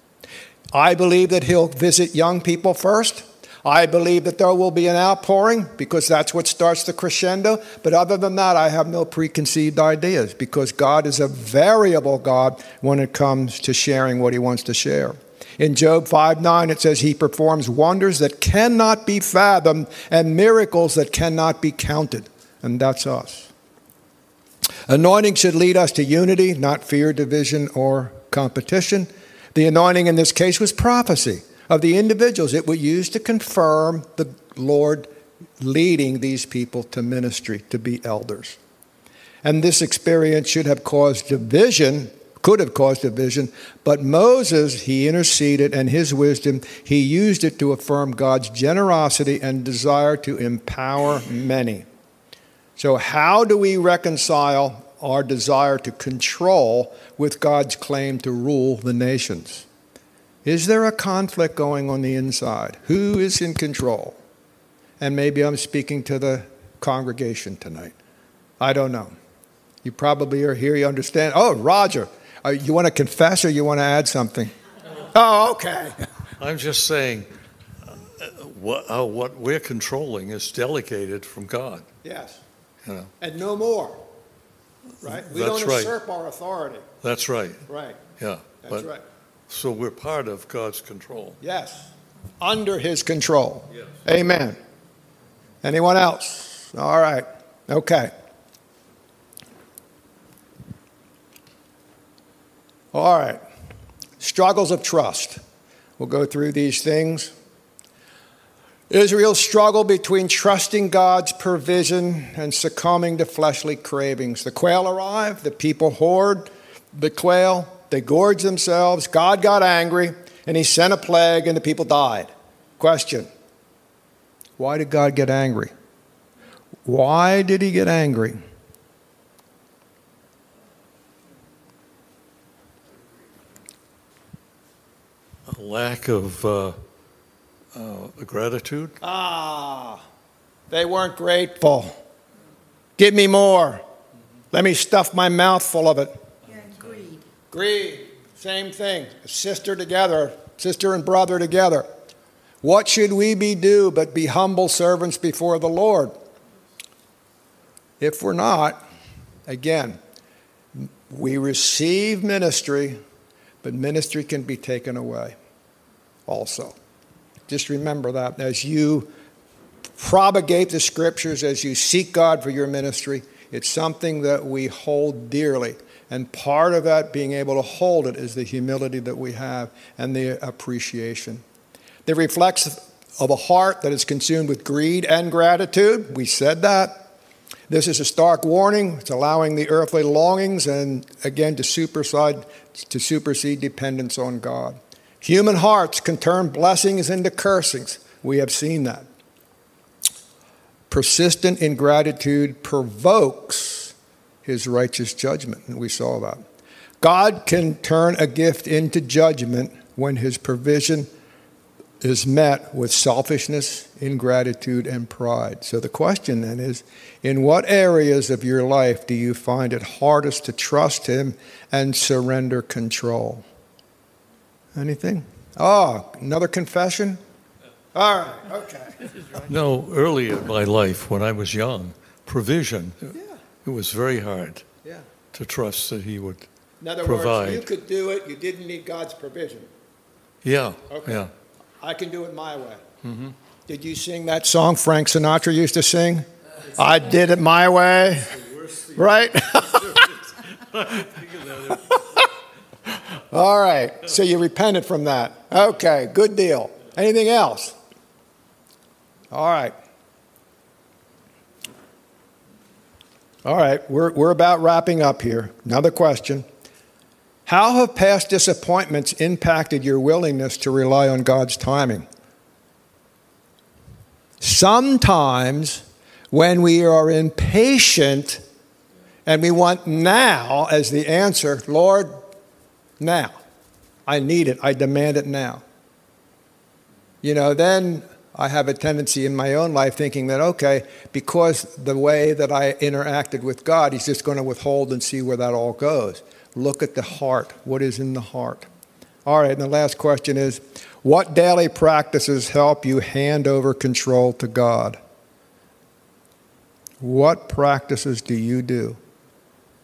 I believe that he'll visit young people first. I believe that there will be an outpouring, because that's what starts the crescendo. But other than that, I have no preconceived ideas, because God is a variable God when it comes to sharing what he wants to share. In Job 5:9, it says, he performs wonders that cannot be fathomed and miracles that cannot be counted. And that's us. Anointing should lead us to unity, not fear, division, or competition. The anointing in this case was prophecy of the individuals it would use to confirm the Lord leading these people to ministry, to be elders. And this experience should have caused division, could have caused division, but Moses, he interceded, and his wisdom, he used it to affirm God's generosity and desire to empower many. So how do we reconcile our desire to control with God's claim to rule the nations? Is there a conflict going on the inside? Who is in control? And maybe I'm speaking to the congregation tonight. I don't know. You probably are here, you understand. Oh, Roger, you want to confess or you want to add something? Oh, okay. I'm just saying what we're controlling is delegated from God. Yes. You know. And no more. Right? We That's don't right. usurp our authority. That's right. Right. Yeah. That's right. So we're part of God's control. Yes. Under his control. Yes. Amen. Anyone else? All right. Okay. All right. Struggles of trust. We'll go through these things. Israel's struggle between trusting God's provision and succumbing to fleshly cravings. The quail arrived, the people hoard the quail, they gorged themselves, God got angry, and he sent a plague and the people died. Question: why did God get angry? Why did he get angry? A lack of gratitude. They weren't grateful. Give me more. Let me stuff my mouth full of it. Yeah, and greed. Greed, same thing. Sister and brother together. What should we do but be humble servants before the Lord? If we're not, again, we receive ministry, but ministry can be taken away also. Just remember that as you propagate the scriptures, as you seek God for your ministry, it's something that we hold dearly. And part of that, being able to hold it, is the humility that we have and the appreciation. It reflects of a heart that is consumed with greed and gratitude. We said that. This is a stark warning. It's allowing the earthly longings and, again, to supersede dependence on God. Human hearts can turn blessings into cursings. We have seen that. Persistent ingratitude provokes his righteous judgment, and we saw that. God can turn a gift into judgment when his provision is met with selfishness, ingratitude, and pride. So the question then is, in what areas of your life do you find it hardest to trust him and surrender control? Anything? Oh, another confession? All right, okay. No, early in my life, when I was young, provision, it was very hard to trust that he would In other provide. words, you could do it, you didn't need God's provision. Yeah, Okay. yeah. I can do it my way. Mm-hmm. Did you sing that song Frank Sinatra used to sing? I did it my way. Right? All right. So you repented from that. Okay, good deal. Anything else? All right. All right, we're about wrapping up here. Another question. How have past disappointments impacted your willingness to rely on God's timing? Sometimes when we are impatient and we want now as the answer, Lord, now. I need it. I demand it now. Then I have a tendency in my own life thinking that, okay, because the way that I interacted with God, he's just going to withhold and see where that all goes. Look at the heart. What is in the heart? All right, and the last question is, what daily practices help you hand over control to God? What practices do you do?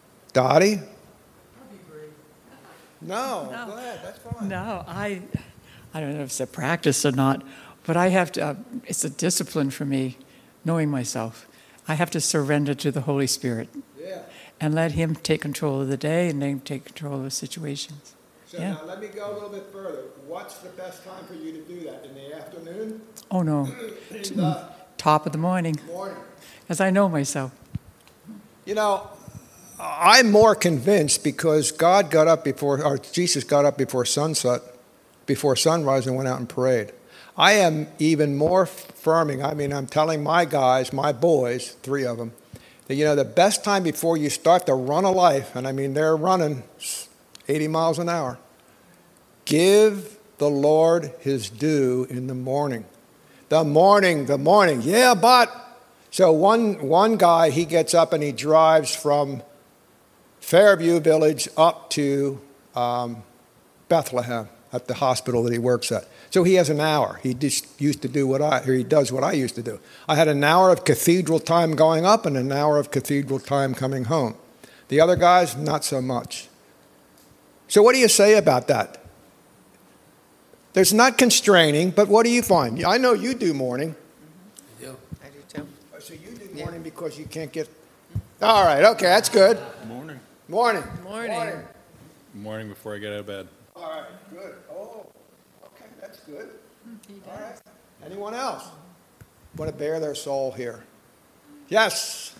Dottie? No, go ahead. That's fine. No, I don't know if it's a practice or not, but I have to, it's a discipline for me, knowing myself. I have to surrender to the Holy Spirit and let Him take control of the day and let Him take control of the situations. So now let me go a little bit further. What's the best time for you to do that? In the afternoon? Oh, no. In the Top of the morning. morning. Because I know myself. You know, I'm more convinced because God got up before, or Jesus got up before sunset, before sunrise, and went out and prayed. I am even more affirming. I mean, I'm telling my guys, my boys, 3 of them, that, you know, the best time before you start the run of life, and I mean, they're running 80 miles an hour, give the Lord His due in the morning. The morning. Yeah, but. So one guy, he gets up and he drives from Fairview Village up to Bethlehem at the hospital that he works at. So he has an hour. He just used to do he does what I used to do. I had an hour of cathedral time going up and an hour of cathedral time coming home. The other guys, not so much. So what do you say about that? There's not constraining, but what do you find? I know you do morning. I do too. So you do morning because you can't get... All right, okay, that's good. Morning. Morning. Morning before I get out of bed. All right, good. Oh, okay, that's good. All right. Anyone else want to bare their soul here? Yes.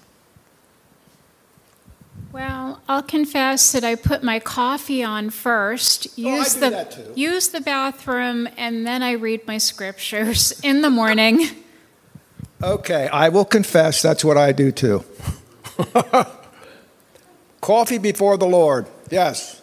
Well, I'll confess that I put my coffee on first, use the bathroom, and then I read my scriptures in the morning. Okay, I will confess that's what I do too. Coffee before the Lord. Yes.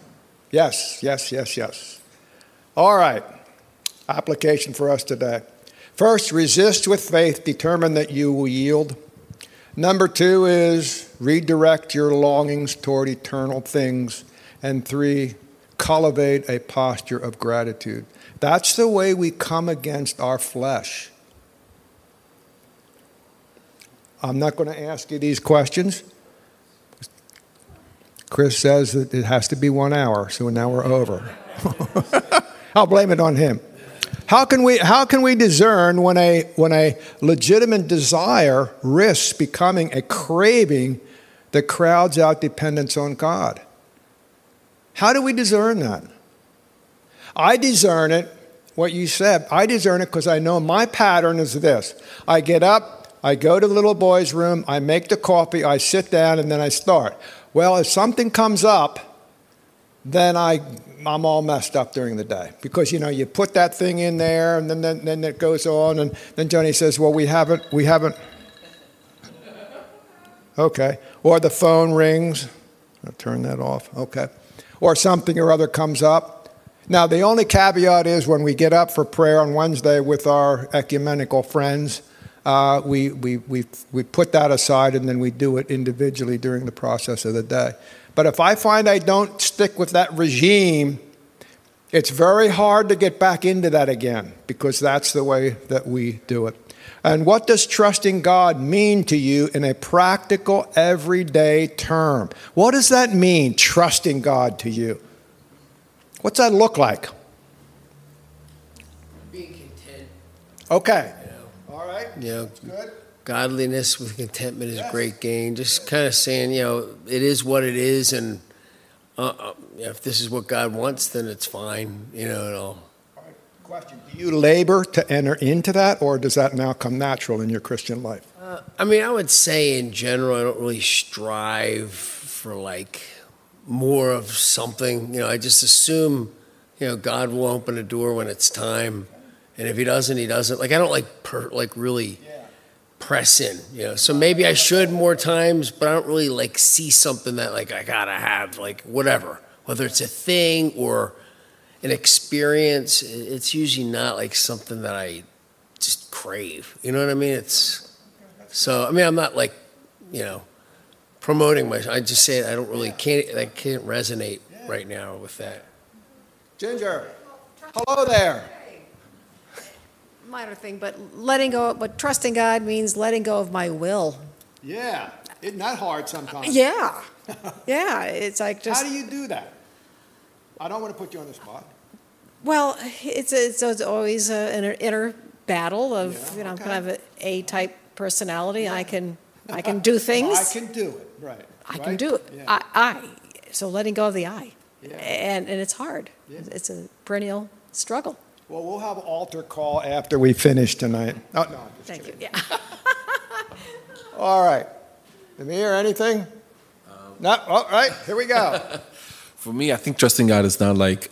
All right. Application for us today. First, resist with faith, determine that you will yield. Number 2 is redirect your longings toward eternal things. And 3, cultivate a posture of gratitude. That's the way we come against our flesh. I'm not going to ask you these questions. Chris says that it has to be 1 hour, so now we're over. I'll blame it on him. How can we discern when a legitimate desire risks becoming a craving that crowds out dependence on God? How do we discern that? I discern it, what you said, I discern it because I know my pattern is this. I get up, I go to the little boy's room, I make the coffee, I sit down, and then I start. Well, if something comes up, then I'm all messed up during the day. Because, you know, you put that thing in there, and then it goes on, and then Johnny says, well, we haven't. Okay. Or the phone rings. I'll turn that off. Okay. Or something or other comes up. Now, the only caveat is when we get up for prayer on Wednesday with our ecumenical friends, we put that aside and then we do it individually during the process of the day. But if I find I don't stick with that regime, it's very hard to get back into that again because that's the way that we do it. And what does trusting God mean to you in a practical, everyday term? What does that mean, trusting God to you? What's that look like? Being content. Okay. All right. Good. Godliness with contentment is great gain. Just kind of saying, it is what it is, and if this is what God wants, then it's fine. All right. Question: do you labor to enter into that, or does that now come natural in your Christian life? I would say in general, I don't really strive for more of something. I just assume, God will open a door when it's time, and if He doesn't, He doesn't. I don't really press in. So maybe I should more times, but I don't really see something that I gotta have, whatever, whether it's a thing or an experience. It's usually not something that I just crave. You know what I mean? I'm not promoting myself. I just say I don't really can't resonate right now with that. Ginger, hello there. Minor thing, but trusting God means letting go of my will. Yeah, isn't that hard sometimes? Yeah, it's just. How do you do that? I don't want to put you on the spot. Well, it's always an inner battle of, I'm kind of an A-type personality. I can do things. I can do it, right. I can do it. Yeah. So letting go of the I. Yeah. And it's hard. Yeah. It's a perennial struggle. Well, we'll have an altar call after we finish tonight. Oh, no, I'm just Thank kidding. you. Yeah. All right. Amir, anything? No? All right, here we go. For me, I think trusting God is not like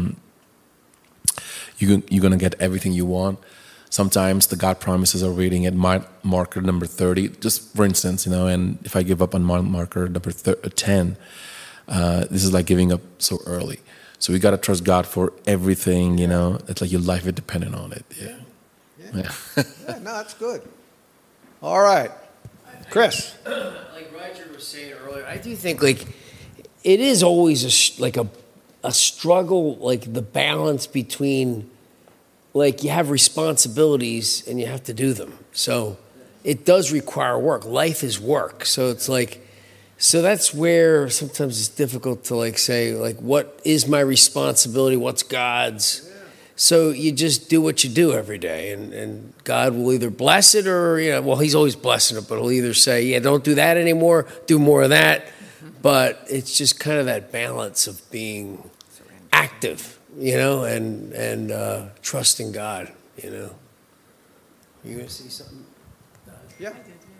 you're going to get everything you want. Sometimes the God promises are waiting at marker number 30, just for instance, and if I give up on marker number 10, this is like giving up so early. So we got to trust God for everything, It's like your life is dependent on it. Yeah. Yeah, no, that's good. All right. Chris. Like Roger was saying earlier, I do think it is always a struggle, like the balance between you have responsibilities and you have to do them. So it does require work. Life is work. So it's so that's where sometimes it's difficult to say what is my responsibility? What's God's? Yeah. So you just do what you do every day, and God will either bless it or, he's always blessing it, but he'll either say, yeah, don't do that anymore, do more of that. But it's just kind of that balance of being active, and trusting God, You going to see something? Yeah.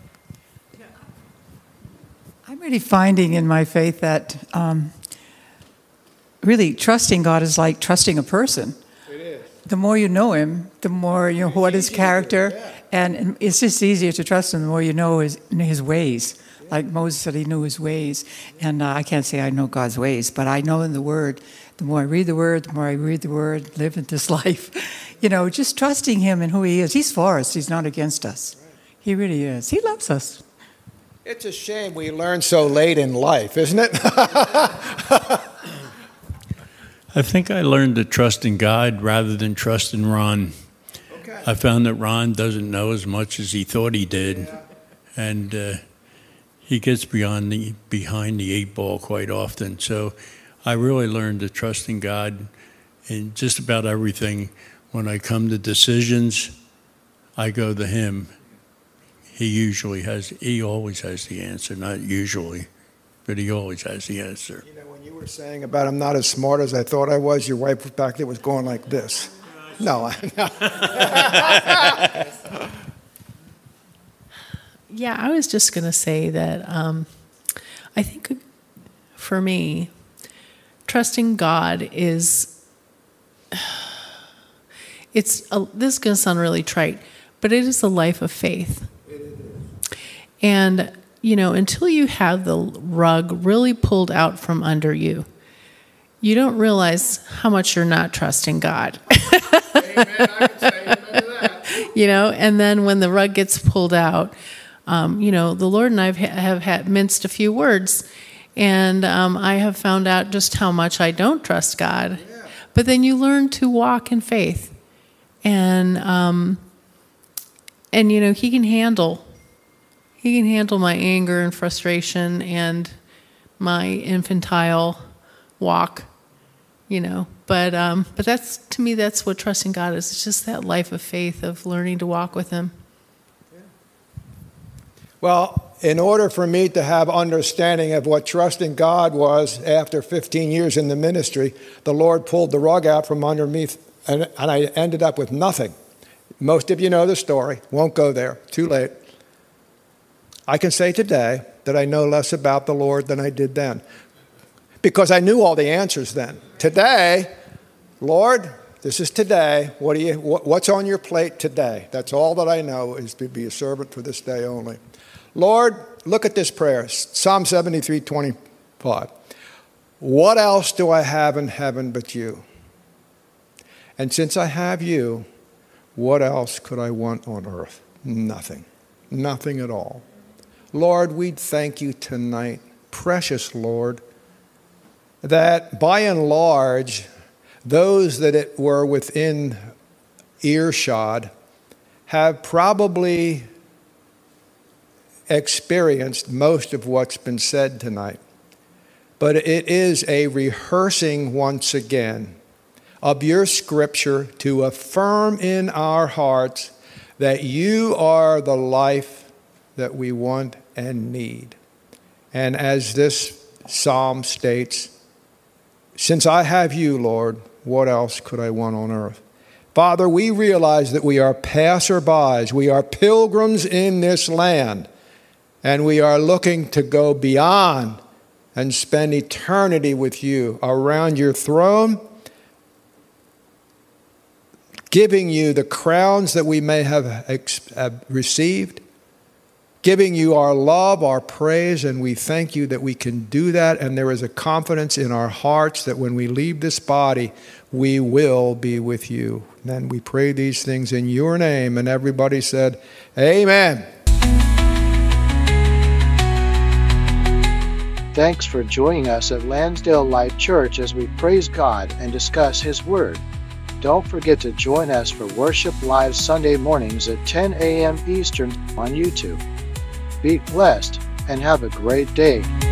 I'm really finding in my faith that really trusting God is like trusting a person. It is. The more you know him, the more you know what his character, and it's just easier to trust him the more you know his ways. Like Moses said, he knew his ways. And I can't say I know God's ways, but I know in the Word, the more I read the Word, live in this life, just trusting him and who he is. He's for us. He's not against us. He really is. He loves us. It's a shame we learn so late in life, isn't it? I think I learned to trust in God rather than trust in Ron. Okay. I found that Ron doesn't know as much as he thought he did. Yeah. And he gets behind the 8 ball quite often. So I really learned to trust in God in just about everything. When I come to decisions, I go to him. He always has the answer, not usually, but he always has the answer. When you were saying about I'm not as smart as I thought I was, your wife back there was going like this. No. Yeah, I was just going to say that I think for me, trusting God is, this is going to sound really trite, but it is a life of faith. And, until you have the rug really pulled out from under you, you don't realize how much you're not trusting God. Amen. I can say amen to that. And then when the rug gets pulled out, the Lord and I have had minced a few words, and I have found out just how much I don't trust God. Yeah. But then you learn to walk in faith, and He can handle my anger and frustration and my infantile walk, But to me, that's what trusting God is. It's just that life of faith of learning to walk with Him. Well, in order for me to have understanding of what trusting God was after 15 years in the ministry, the Lord pulled the rug out from underneath, and I ended up with nothing. Most of you know the story. Won't go there. Too late. I can say today that I know less about the Lord than I did then, because I knew all the answers then. Today, Lord, this is today. What's on your plate today? That's all that I know, is to be a servant for this day only. Lord, look at this prayer, Psalm 73:25. What else do I have in heaven but you? And since I have you, what else could I want on earth? Nothing. Nothing at all. Lord, we thank you tonight, precious Lord, that by and large, those that were within earshot have probably experienced most of what's been said tonight. But it is a rehearsing once again of your scripture to affirm in our hearts that you are the life that we want and need. And as this psalm states, since I have you, Lord, what else could I want on earth? Father, we realize that we are passerbys, we are pilgrims in this land, and we are looking to go beyond and spend eternity with you around your throne, giving you the crowns that we may have received, giving you our love, our praise, and we thank you that we can do that, and there is a confidence in our hearts that when we leave this body, we will be with you. And we pray these things in your name, and everybody said, amen. Thanks for joining us at Lansdale Life Church as we praise God and discuss His Word. Don't forget to join us for Worship Live Sunday mornings at 10 a.m. Eastern on YouTube. Be blessed and have a great day.